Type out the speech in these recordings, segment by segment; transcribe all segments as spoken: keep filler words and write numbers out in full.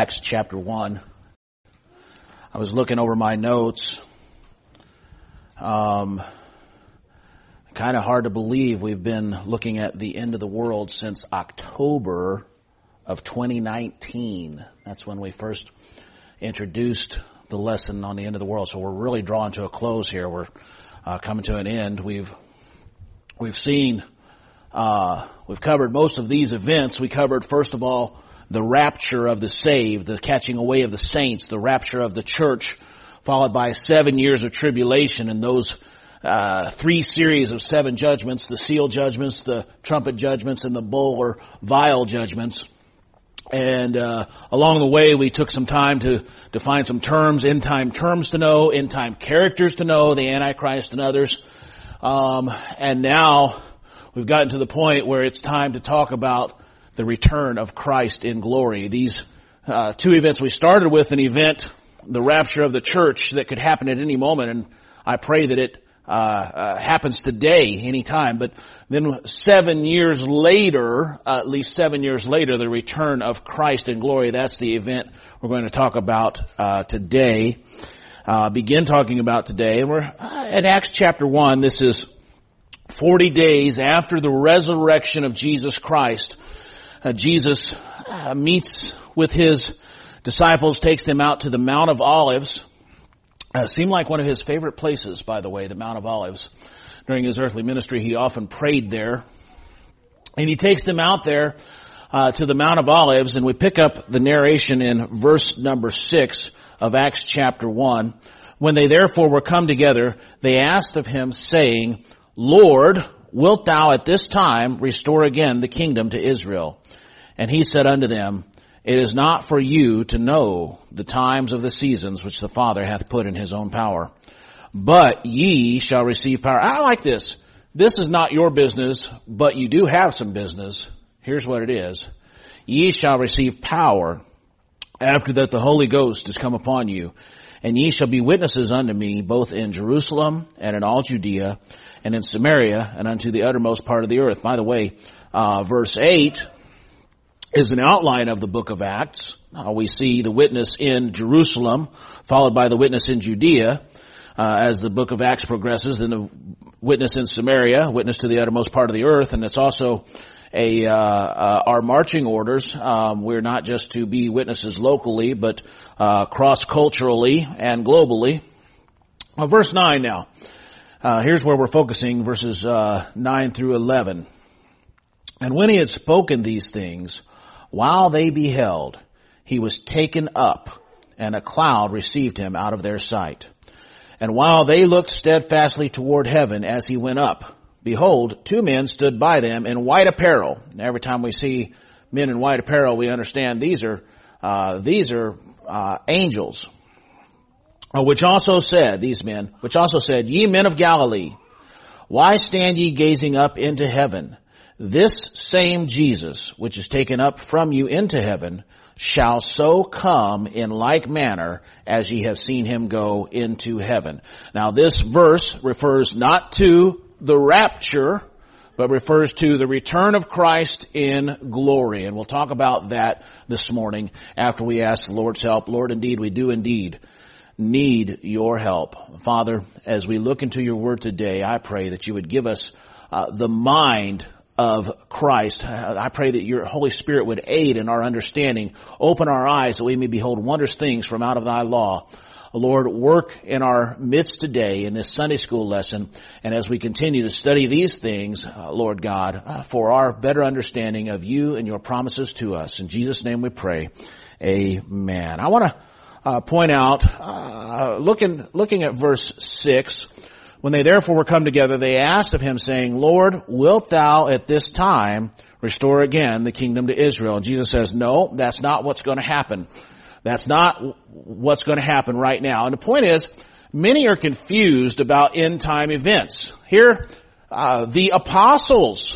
Acts chapter one. I was looking over my notes. Um, kind of hard to believe we've been looking at the end of the world since October of twenty nineteen. That's when we first introduced the lesson on the end of the world. So we're really drawing to a close here. We're uh, coming to an end. We've we've seen uh, we've covered most of these events. We covered first of all the rapture of the saved, the catching away of the saints, the rapture of the church, followed by seven years of tribulation and those uh three series of seven judgments, the seal judgments, the trumpet judgments, and the bowl or vial judgments. And uh along the way, we took some time to define some terms, end-time terms to know, end-time characters to know, the Antichrist and others. Um and now we've gotten to the point where it's time to talk about the return of Christ in glory. These uh two events, we started with an event, the rapture of the church, that could happen at any moment, and I pray that it uh, uh happens today, anytime. But then seven years later, uh, at least seven years later, the return of Christ in glory. That's the event we're going to talk about uh today. Uh begin talking about today. And we're uh, in Acts chapter one. This is forty days after the resurrection of Jesus Christ. Uh, Jesus uh, meets with his disciples, takes them out to the Mount of Olives. Uh, seemed like one of his favorite places, by the way, the Mount of Olives. During his earthly ministry, he often prayed there. And he takes them out there uh, to the Mount of Olives, and we pick up the narration in verse number six of Acts chapter one. When they therefore were come together, they asked of him, saying, Lord, wilt thou at this time restore again the kingdom to Israel? And he said unto them, It is not for you to know the times of the seasons which the Father hath put in his own power, but ye shall receive power. I like this. This is not your business, but you do have some business. Here's what it is. Ye shall receive power after that the Holy Ghost is come upon you, and ye shall be witnesses unto me both in Jerusalem and in all Judea and in Samaria and unto the uttermost part of the earth. By the way, uh, verse eight is an outline of the book of Acts. Uh, we see the witness in Jerusalem, followed by the witness in Judea, uh, as the book of Acts progresses, then the witness in Samaria, witness to the uttermost part of the earth, and it's also a uh, uh our marching orders. Um, we're not just to be witnesses locally, but uh cross-culturally and globally. Uh, verse nine now. Uh here's where we're focusing, verses uh nine through eleven. And when he had spoken these things, while they beheld, he was taken up, and a cloud received him out of their sight. And while they looked steadfastly toward heaven as he went up, behold, two men stood by them in white apparel. And every time we see men in white apparel, we understand these are uh these are uh angels. Uh, which also said, these men, which also said, Ye men of Galilee, why stand ye gazing up into heaven? This same Jesus, which is taken up from you into heaven, shall so come in like manner as ye have seen him go into heaven. Now this verse refers not to the rapture, but refers to the return of Christ in glory. And we'll talk about that this morning after we ask the Lord's help. Lord, indeed, we do indeed need your help. Father, as we look into your word today, I pray that you would give us uh, the mind of Christ. I pray that your Holy Spirit would aid in our understanding, open our eyes that we may behold wondrous things from out of thy law. Lord, work in our midst today in this Sunday school lesson, and as we continue to study these things, uh, Lord God, uh, for our better understanding of you and your promises to us. In Jesus' name we pray. Amen. I want to uh, point out, uh, looking, looking at verse six, when they therefore were come together, they asked of him, saying, Lord, wilt thou at this time restore again the kingdom to Israel? And Jesus says, no, that's not what's going to happen. That's not what's going to happen right now. And the point is, many are confused about end-time events. Here, uh, the apostles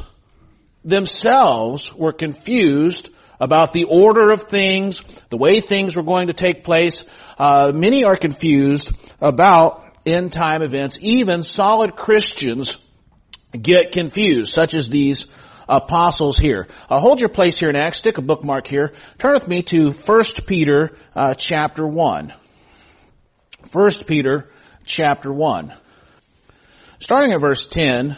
themselves were confused about the order of things, the way things were going to take place. Uh, many are confused about end-time events. Even solid Christians get confused, such as these apostles here. Uh, hold your place here in Acts. Stick a bookmark here. Turn with me to First Peter uh, chapter one. First Peter chapter one. Starting at verse ten.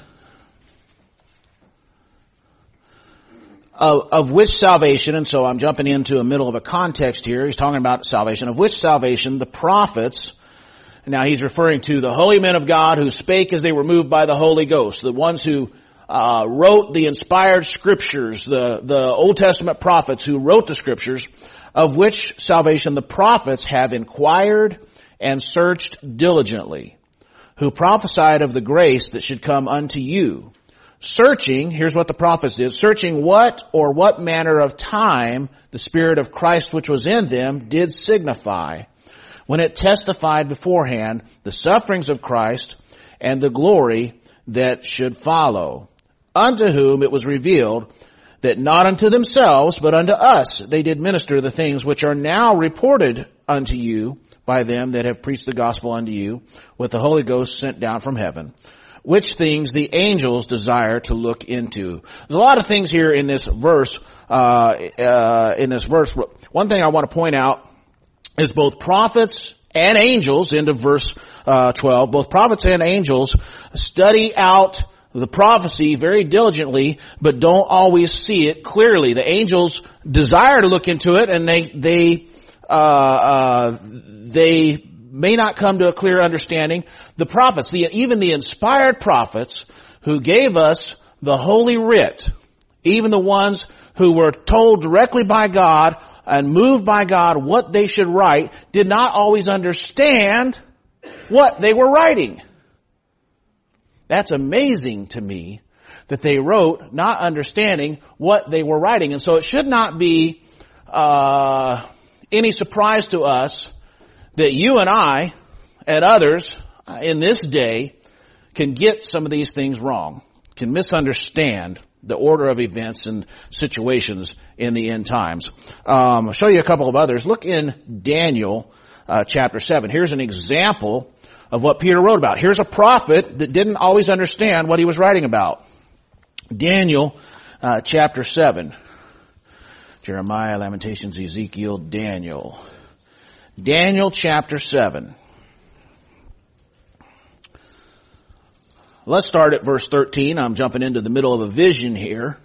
Of, of which salvation, and so I'm jumping into the middle of a context here. He's talking about salvation. Of which salvation the prophets, now he's referring to the holy men of God who spake as they were moved by the Holy Ghost, the ones who uh, wrote the inspired scriptures, the, the Old Testament prophets who wrote the scriptures, of which salvation the prophets have inquired and searched diligently, who prophesied of the grace that should come unto you. Searching, here's what the prophets did, searching what or what manner of time the Spirit of Christ which was in them did signify, when it testified beforehand the sufferings of Christ and the glory that should follow, unto whom it was revealed that not unto themselves, but unto us they did minister the things which are now reported unto you by them that have preached the gospel unto you, with the Holy Ghost sent down from heaven, which things the angels desire to look into. There's a lot of things here in this verse, uh, uh, in this verse. One thing I want to point out is both prophets and angels, into verse, uh, twelve, both prophets and angels study out the prophecy very diligently, but don't always see it clearly. The angels desire to look into it, and they, they, uh, uh, they, may not come to a clear understanding. The prophets, the, even the inspired prophets who gave us the Holy Writ, even the ones who were told directly by God and moved by God what they should write, did not always understand what they were writing. That's amazing to me that they wrote not understanding what they were writing. And so it should not be uh any surprise to us that you and I and others in this day can get some of these things wrong, can misunderstand the order of events and situations in the end times. Um, I'll show you a couple of others. Look in Daniel uh, chapter seven. Here's an example of what Peter wrote about. Here's a prophet that didn't always understand what he was writing about. Daniel uh, chapter seven. Jeremiah, Lamentations, Ezekiel, Daniel. Daniel chapter seven. Let's start at verse thirteen. I'm jumping into the middle of a vision here.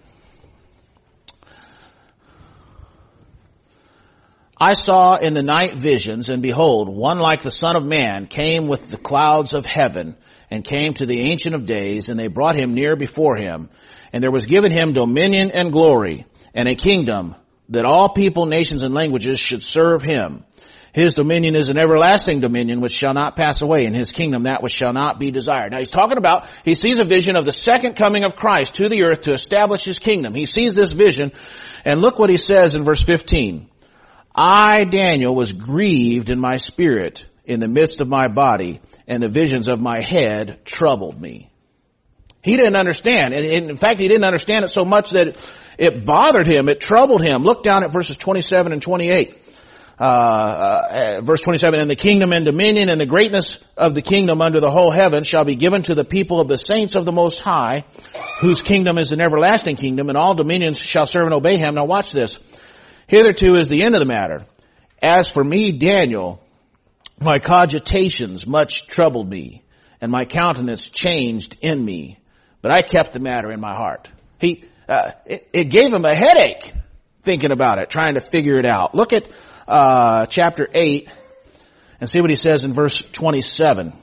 I saw in the night visions, and behold, one like the Son of Man came with the clouds of heaven, and came to the Ancient of Days, and they brought him near before him. And there was given him dominion and glory, and a kingdom, that all people, nations, and languages should serve him. His dominion is an everlasting dominion which shall not pass away, and his kingdom that which shall not be desired. Now he's talking about, he sees a vision of the second coming of Christ to the earth to establish his kingdom. He sees this vision, and look what he says in verse fifteen. I, Daniel, was grieved in my spirit in the midst of my body, and the visions of my head troubled me. He didn't understand. And in fact, he didn't understand it so much that it bothered him. It troubled him. Look down at verses twenty-seven and twenty-eight. Uh, uh, verse twenty-seven, and the kingdom and dominion and the greatness of the kingdom under the whole heaven shall be given to the people of the saints of the Most High, whose kingdom is an everlasting kingdom, and all dominions shall serve and obey him. Now watch this. Hitherto is the end of the matter. As for me, Daniel, my cogitations much troubled me, and my countenance changed in me. But I kept the matter in my heart. He, uh, it, it gave him a headache thinking about it, trying to figure it out. Look at uh chapter eight and see what he says in verse twenty-seven.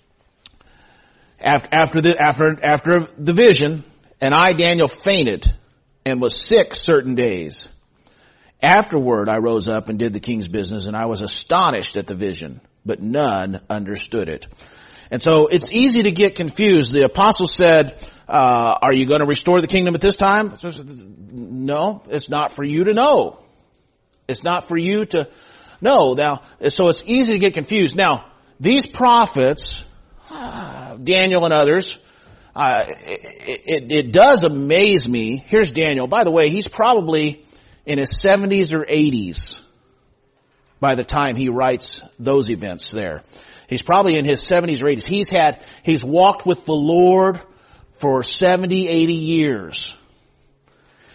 After, after the, after, after the vision, and I, Daniel, fainted and was sick certain days. Afterward, I rose up and did the king's business, and I was astonished at the vision, but none understood it. And so it's easy to get confused. The apostle said, uh, are you going to restore the kingdom at this time? No, it's not for you to know. It's not for you to know. Now, so it's easy to get confused. Now, these prophets, uh, Daniel and others, uh, it, it, it does amaze me. Here's Daniel. By the way, he's probably in his seventies or eighties by the time he writes those events there. He's probably in his seventies or eighties. He's had, he's walked with the Lord for seventy, eighty years.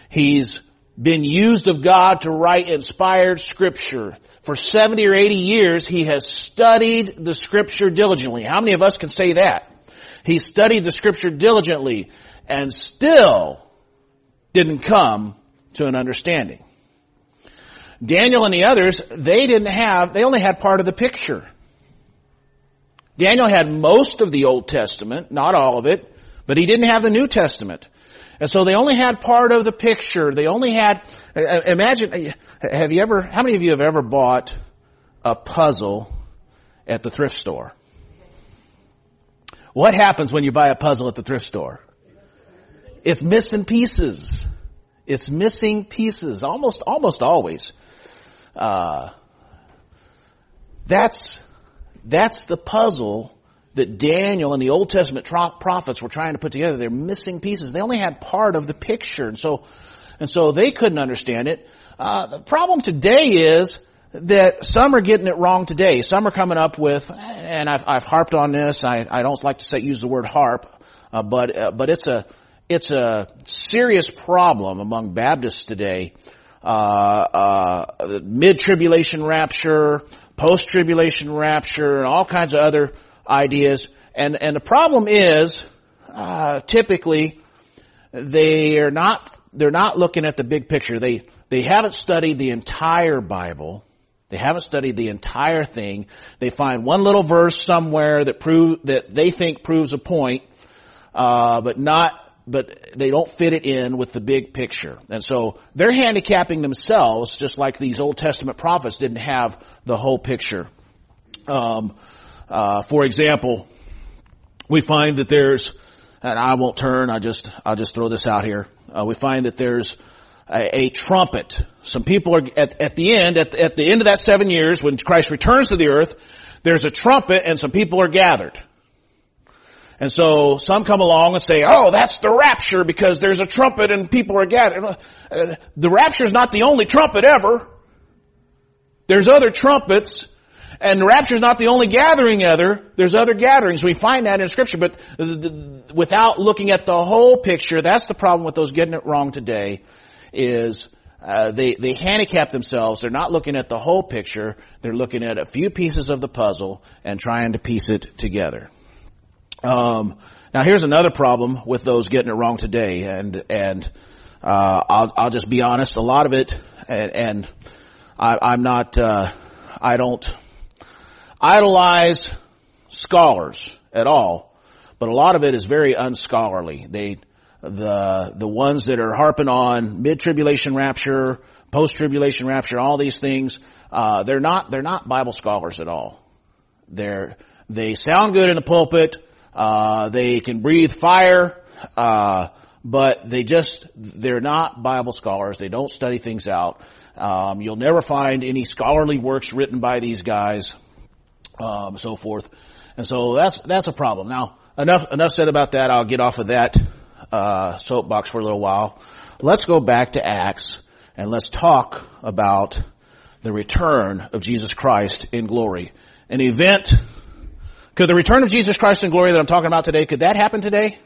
He's been used of God to write inspired scripture. For seventy or eighty years, he has studied the scripture diligently. How many of us can say that? He studied the scripture diligently and still didn't come to an understanding. Daniel and the others, they didn't have, they only had part of the picture. Daniel had most of the Old Testament, not all of it, but he didn't have the New Testament. And so they only had part of the picture. They only had, imagine, have you ever, how many of you have ever bought a puzzle at the thrift store? What happens when you buy a puzzle at the thrift store? It's missing pieces. It's missing pieces, almost, almost always. Uh, that's, that's the puzzle that Daniel and the Old Testament prophets were trying to put together. They're missing pieces. They only had part of the picture, and so, and so they couldn't understand it. Uh, the problem today is that some are getting it wrong today. Some are coming up with, and I've, I've harped on this. I, I don't like to say use the word harp, uh, but uh, but it's a it's a serious problem among Baptists today. Uh, uh, mid-tribulation rapture, post-tribulation rapture, and all kinds of other ideas. And, and the problem is, uh, typically, they are not, they're not looking at the big picture. They, they haven't studied the entire Bible. They haven't studied the entire thing. They find one little verse somewhere that prove, that they think proves a point, uh, but not, but they don't fit it in with the big picture. And so they're handicapping themselves, just like these Old Testament prophets didn't have the whole picture. Um, uh, for example, we find that there's, and I won't turn, I just, I'll just throw this out here. Uh, we find that there's a, a trumpet. Some people are, at, at the end, at, at the end of that seven years, when Christ returns to the earth, there's a trumpet and some people are gathered. And so some come along and say, oh, that's the rapture because there's a trumpet and people are gathered. Uh, the rapture is not the only trumpet ever. There's other trumpets, and the rapture is not the only gathering ever. There's other gatherings. We find that in Scripture, but without looking at the whole picture, that's the problem with those getting it wrong today, is uh, they, they handicap themselves. They're not looking at the whole picture. They're looking at a few pieces of the puzzle and trying to piece it together. Um, now here's another problem with those getting it wrong today, and, and, uh, I'll, I'll just be honest, a lot of it, and, and I, I'm not, uh, I don't idolize scholars at all, but a lot of it is very unscholarly. They, the, the ones that are harping on mid-tribulation rapture, post-tribulation rapture, all these things, uh, they're not, they're not Bible scholars at all. They're, they sound good in the pulpit. Uh, they can breathe fire, uh, but they just, they're not Bible scholars. They don't study things out. Um, you'll never find any scholarly works written by these guys, um, so forth. And so that's, that's a problem. Now, enough, enough said about that. I'll get off of that, uh, soapbox for a little while. Let's go back to Acts and let's talk about the return of Jesus Christ in glory. An event. Could the return of Jesus Christ in glory that I'm talking about today, could that happen today?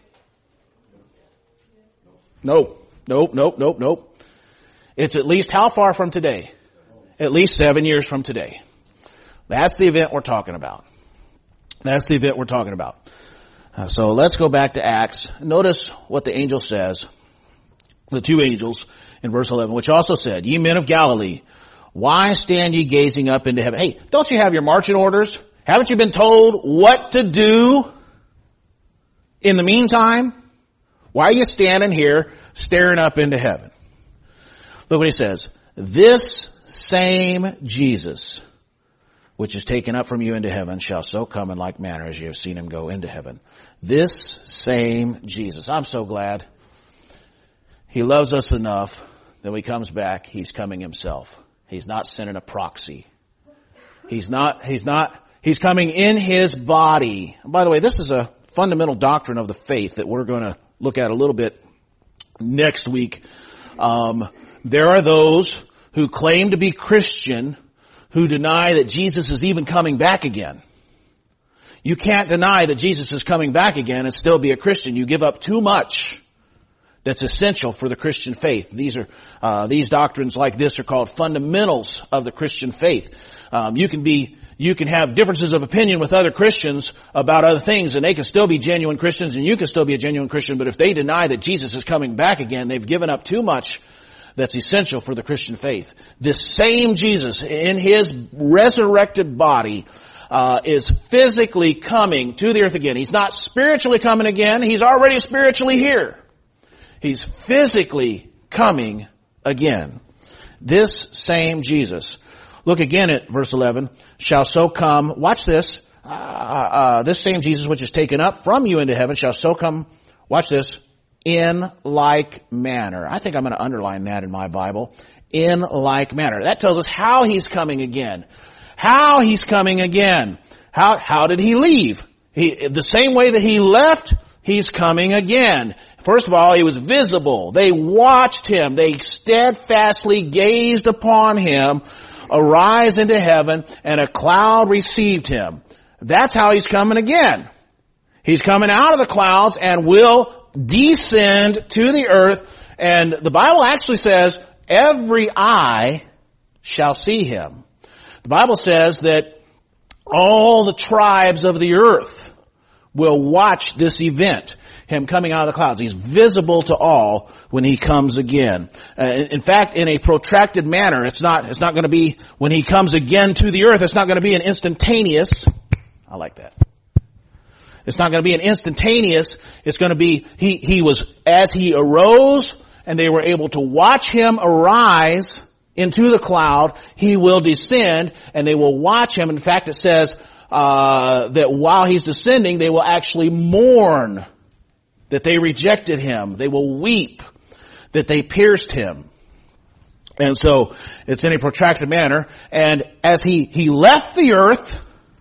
Nope. Nope, nope, nope, nope. It's at least how far from today? At least seven years from today. That's the event we're talking about. That's the event we're talking about. Uh, so let's go back to Acts. Notice what the angel says. The two angels in verse eleven, which also said, ye men of Galilee, why stand ye gazing up into heaven? Hey, don't you have your marching orders? Haven't you been told what to do in the meantime? Why are you standing here staring up into heaven? Look what he says. This same Jesus, which is taken up from you into heaven, shall so come in like manner as you have seen him go into heaven. This same Jesus. I'm so glad he loves us enough that when he comes back, he's coming himself. He's not sending a proxy. He's not, he's not, He's coming in his body. And by the way, this is a fundamental doctrine of the faith that we're going to look at a little bit next week. Um, there are those who claim to be Christian who deny that Jesus is even coming back again. You can't deny that Jesus is coming back again and still be a Christian. You give up too much that's essential for the Christian faith. These are, uh, these doctrines like this are called fundamentals of the Christian faith. Um, you can be, you can have differences of opinion with other Christians about other things, and they can still be genuine Christians, and you can still be a genuine Christian, but if they deny that Jesus is coming back again, they've given up too much that's essential for the Christian faith. This same Jesus in His resurrected body uh, is physically coming to the earth again. He's not spiritually coming again. He's already spiritually here. He's physically coming again. This same Jesus. Look again at verse eleven. Shall so come, watch this, uh, uh, this same Jesus which is taken up from you into heaven shall so come, watch this, in like manner. I think I'm going to underline that in my Bible. In like manner. That tells us how He's coming again. How He's coming again. How, how did He leave? He, the same way that He left, He's coming again. First of all, He was visible. They watched Him. They steadfastly gazed upon Him, arise into heaven, and a cloud received Him. That's how He's coming again. He's coming out of the clouds and will descend to the earth, and the Bible actually says every eye shall see Him. The Bible says that all the tribes of the earth will watch this event, Him coming out of the clouds. He's visible to all when He comes again. Uh, in fact, in a protracted manner, it's not, it's not going to be when He comes again to the earth, it's not going to be an instantaneous, I like that. It's not going to be an instantaneous. It's going to be, he, he was, as He arose and they were able to watch Him arise into the cloud, He will descend and they will watch Him. In fact, it says, uh, that while He's descending, they will actually mourn that they rejected Him. They will weep that they pierced Him. And so, it's in a protracted manner. And as He, He left the earth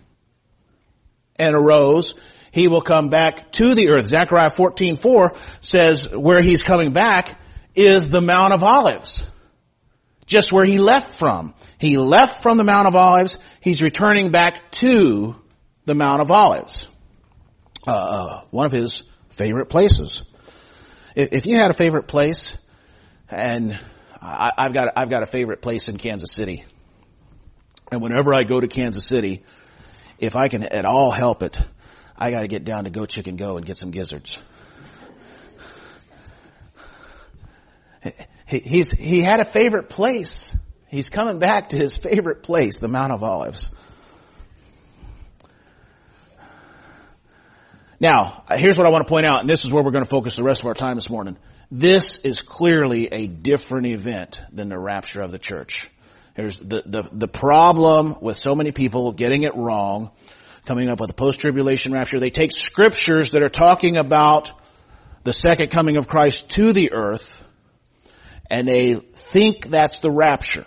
and arose, He will come back to the earth. Zechariah fourteen four says where He's coming back is the Mount of Olives. Just where He left from. He left from the Mount of Olives. He's returning back to the Mount of Olives. Uh, one of His favorite places. If you had a favorite place, and I, I've got, I've got a favorite place in Kansas City. And whenever I go to Kansas City, if I can at all help it, I got to get down to Go Chicken Go and get some gizzards. He, he's, he had a favorite place. He's coming back to His favorite place, the Mount of Olives. Now, here's what I want to point out, and this is where we're going to focus the rest of our time this morning. This is clearly a different event than the rapture of the church. There's the, the, the problem with so many people getting it wrong, coming up with a post-tribulation rapture. They take scriptures that are talking about the second coming of Christ to the earth, and they think that's the rapture.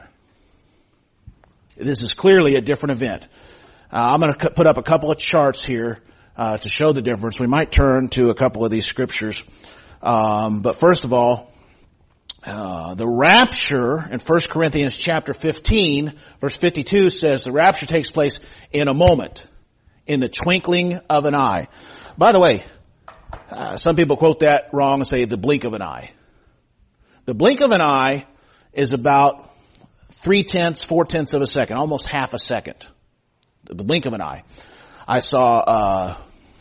This is clearly a different event. Uh, I'm going to put up a couple of charts here uh, to show the difference. We might turn to a couple of these scriptures. Um, but first of all, uh, the rapture in First Corinthians chapter fifteen, verse fifty-two says the rapture takes place in a moment, in the twinkling of an eye. By the way, uh, some people quote that wrong and say the blink of an eye. The blink of an eye is about three tenths, four tenths of a second, almost half a second. The blink of an eye. I saw uh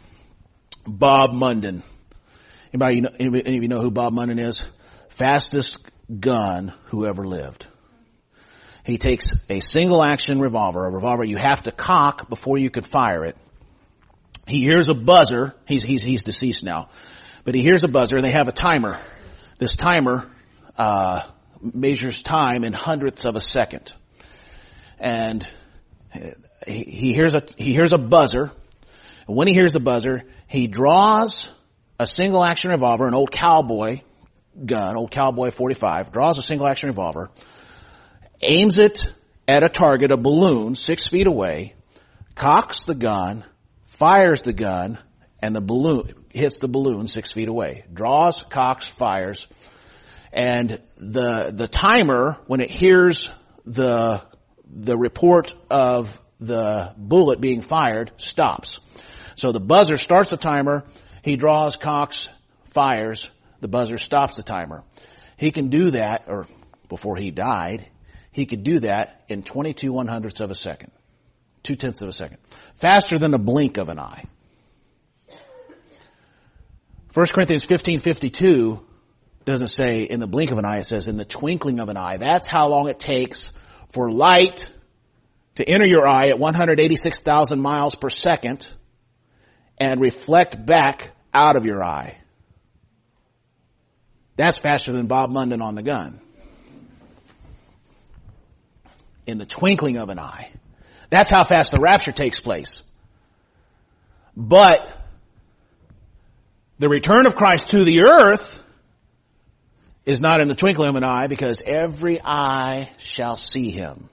Bob Munden. Anybody, you know, any, any of you know who Bob Munden is? Fastest gun who ever lived. He takes a single action revolver, a revolver you have to cock before you could fire it. He hears a buzzer. He's, he's, he's deceased now. But he hears a buzzer and they have a timer. This timer, uh, measures time in hundredths of a second. And he, he hears a, he hears a buzzer. And when he hears the buzzer, he draws a single action revolver, an old cowboy gun, old cowboy forty-five, draws a single action revolver, aims it at a target, a balloon, six feet away, cocks the gun, fires the gun, and the balloon hits the balloon six feet away. Draws, cocks, fires, and the the timer, when it hears the the report of the bullet being fired, stops. So the buzzer starts the timer. He draws, cocks, fires. the buzzer stops the timer. He can do that, or before he died, he could do that in twenty-two one hundredths of a second. Two tenths of a second. Faster than the blink of an eye. First Corinthians fifteen fifty-two doesn't say in the blink of an eye, it says in the twinkling of an eye. That's how long it takes for light to enter your eye at one hundred eighty-six thousand miles per second and reflect back out of your eye. That's faster than Bob Munden on the gun. In the twinkling of an eye. That's how fast the rapture takes place. But the return of Christ to the earth is not in the twinkling of an eye, because every eye shall see him.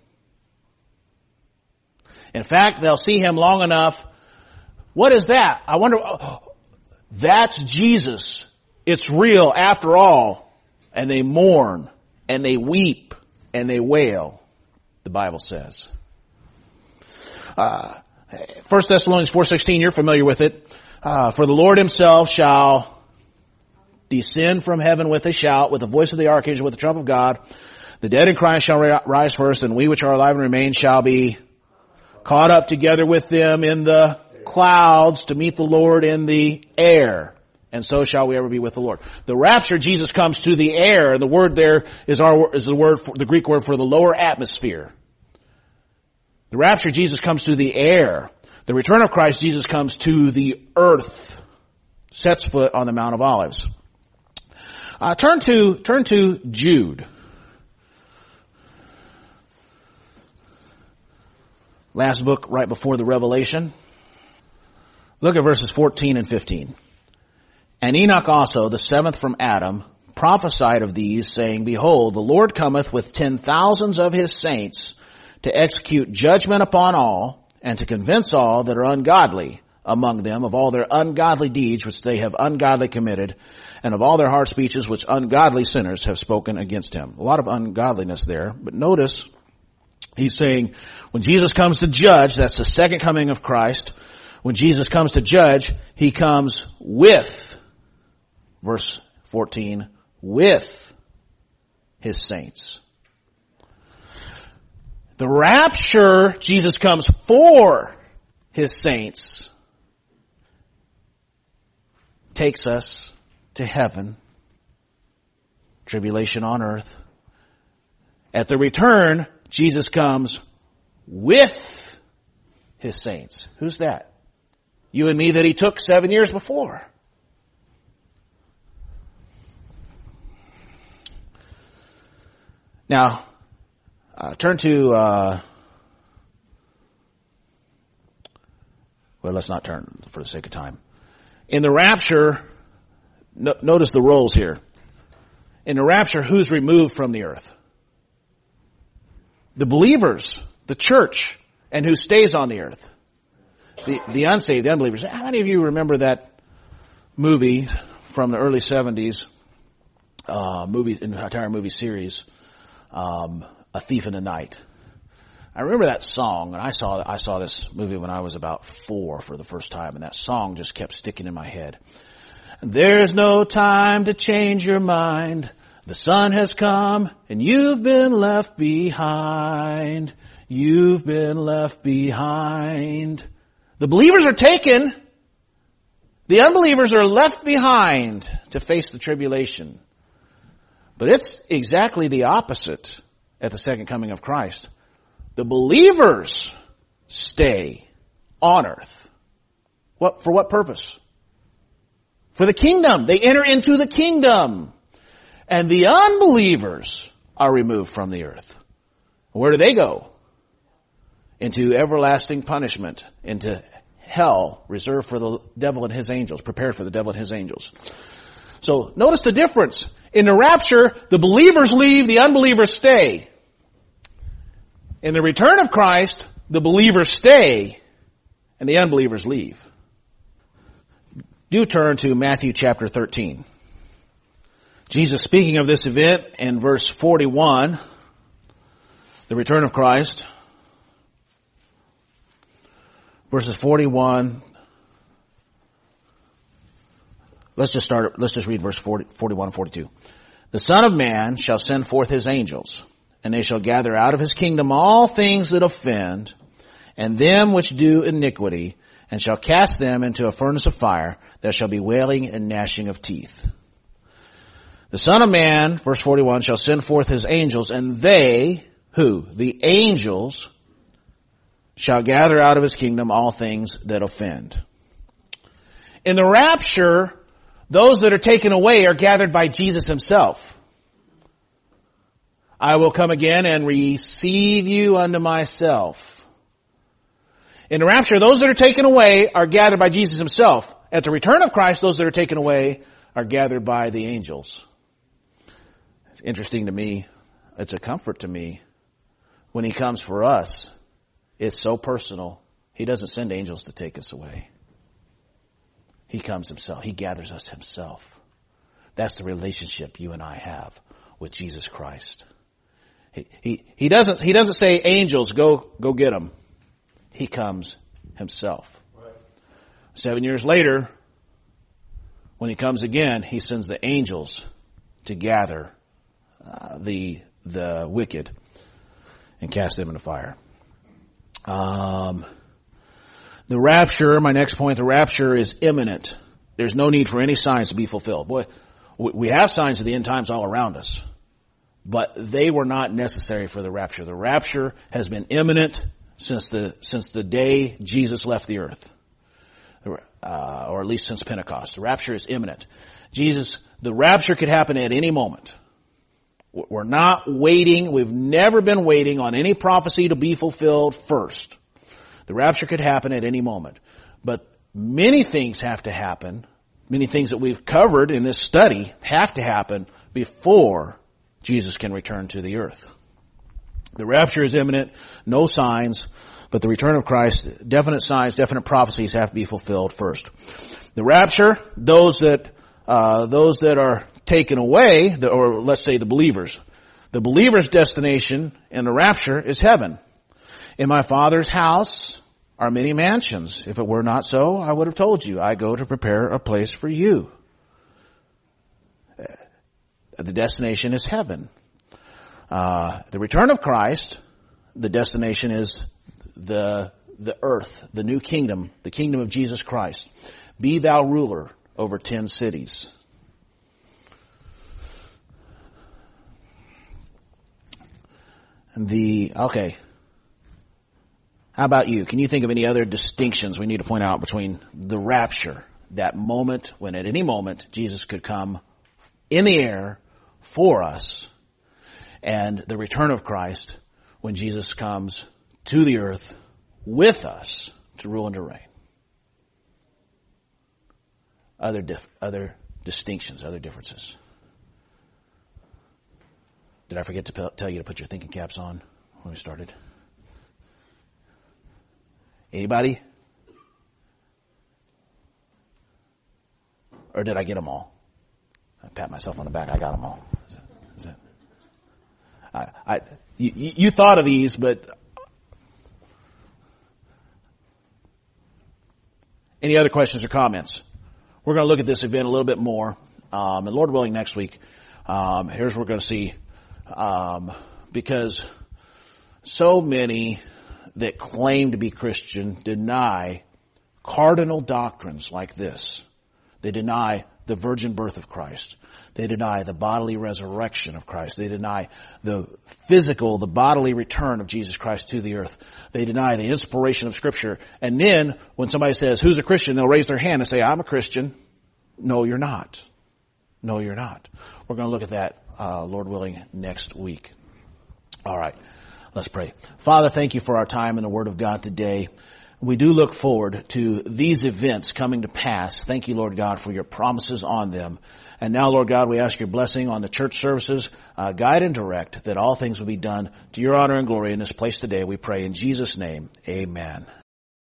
In fact, they'll see him long enough. What is that? I wonder, oh, that's Jesus. It's real after all. And they mourn and they weep and they wail, the Bible says. Uh, First Thessalonians four sixteen, you're familiar with it. Uh, for the Lord himself shall descend from heaven with a shout, with the voice of the archangel, with the trump of God. The dead in Christ shall rise first, and we which are alive and remain shall be caught up together with them in the clouds to meet the Lord in the air. And so shall we ever be with the Lord. The rapture, Jesus comes to the air. The word there is our, is the word for, the Greek word for the lower atmosphere. The rapture, Jesus comes to the air. The return of Christ, Jesus comes to the earth, sets foot on the Mount of Olives. Uh, turn to, turn to Jude. Last book right before the Revelation. Look at verses fourteen and fifteen. And Enoch also, the seventh from Adam, prophesied of these, saying, Behold, the Lord cometh with ten thousands of his saints to execute judgment upon all, and to convince all that are ungodly among them of all their ungodly deeds which they have ungodly committed, and of all their hard speeches which ungodly sinners have spoken against him. A lot of ungodliness there, but notice he's saying when Jesus comes to judge, that's the second coming of Christ. When Jesus comes to judge, he comes with, verse fourteen, with his saints. The rapture, Jesus comes for his saints, takes us to heaven, tribulation on earth. At the return, Jesus comes with his saints. Who's that? You and me that he took seven years before. Now, uh, turn to, uh, well, let's not turn for the sake of time. In the rapture, no, notice the roles here. In the rapture, who's removed from the earth? The believers, the church, and who stays on the earth? The, the unsaved, the unbelievers. How many of you remember that movie from the early seventies, uh, movie, entire movie series, um, A Thief in the Night? I remember that song, and I saw, I saw this movie when I was about four for the first time, and that song just kept sticking in my head. There's no time to change your mind. The sun has come, and you've been left behind. You've been left behind. The believers are taken. The unbelievers are left behind to face the tribulation. But it's exactly the opposite at the second coming of Christ. The believers stay on earth. What, for what purpose? For the kingdom. They enter into the kingdom. And the unbelievers are removed from the earth. Where do they go? Into everlasting punishment, into hell reserved for the devil and his angels, prepared for the devil and his angels. So notice the difference. In the rapture, the believers leave, the unbelievers stay. In the return of Christ, the believers stay and the unbelievers leave. Do turn to Matthew chapter thirteen. Jesus speaking of this event in verse forty-one, the return of Christ. Verses forty-one. let's just start, let's just read verse forty, forty-one and forty-two. The Son of Man shall send forth his angels, and they shall gather out of his kingdom all things that offend, and them which do iniquity, and shall cast them into a furnace of fire. There shall be wailing and gnashing of teeth. The Son of Man, verse forty-one, shall send forth his angels, and they, who? The angels, shall gather out of his kingdom all things that offend. In the rapture, those that are taken away are gathered by Jesus himself. I will come again and receive you unto myself. In the rapture, those that are taken away are gathered by Jesus himself. At the return of Christ, those that are taken away are gathered by the angels. It's interesting to me. It's a comfort to me. When he comes for us, it's so personal. He doesn't send angels to take us away. He comes himself. He gathers us himself. That's the relationship you and I have with Jesus Christ. He, he, he doesn't, he doesn't say, angels, go, go get them. He comes himself. Right. Seven years later, when he comes again, he sends the angels to gather uh, the, the wicked and cast them into fire. Um, The rapture, my next point, the rapture is imminent. There's no need for any signs to be fulfilled. Boy, we have signs of the end times all around us, but they were not necessary for the rapture. The rapture has been imminent since the, since the day Jesus left the earth, uh, or at least since Pentecost. The rapture is imminent. Jesus, the rapture could happen at any moment. We're not waiting. We've never been waiting on any prophecy to be fulfilled first. The rapture could happen at any moment. But many things have to happen. Many things that we've covered in this study have to happen before Jesus can return to the earth. The rapture is imminent, no signs, but the return of Christ, definite signs, definite prophecies have to be fulfilled first. The rapture, those that, uh, those that are taken away, or let's say the believers. The believer's destination in the rapture is heaven. In my Father's house are many mansions. If it were not so, I would have told you. I go to prepare a place for you. The destination is heaven. Uh, the return of Christ, the destination is the, the earth, the new kingdom, the kingdom of Jesus Christ. Be thou ruler over ten cities. And the, okay. How about you? Can you think of any other distinctions we need to point out between the rapture, that moment when at any moment Jesus could come in the air for us, and the return of Christ when Jesus comes to the earth with us to rule and to reign? Other dif- other distinctions, other differences. Did I forget to p- tell you to put your thinking caps on when we started? Anybody? Or did I get them all? I pat myself on the back. I got them all. Is that, is that, I, I, you, you thought of these, but any other questions or comments? We're going to look at this event a little bit more, um, and Lord willing, next week. Um, here's what we're going to see, um, because so many that claim to be Christian deny cardinal doctrines like this. They deny the virgin birth of Christ. They deny the bodily resurrection of Christ. They deny the physical, the bodily return of Jesus Christ to the earth. They deny the inspiration of Scripture. And then when somebody says, who's a Christian? They'll raise their hand and say, I'm a Christian. No, you're not. No, you're not. We're going to look at that, uh, Lord willing, next week. All right. Let's pray. Father, thank you for our time in the Word of God today. We do look forward to these events coming to pass. Thank you, Lord God, for your promises on them. And now, Lord God, we ask your blessing on the church services, uh, guide and direct, that all things will be done to your honor and glory in this place today. We pray in Jesus' name. Amen.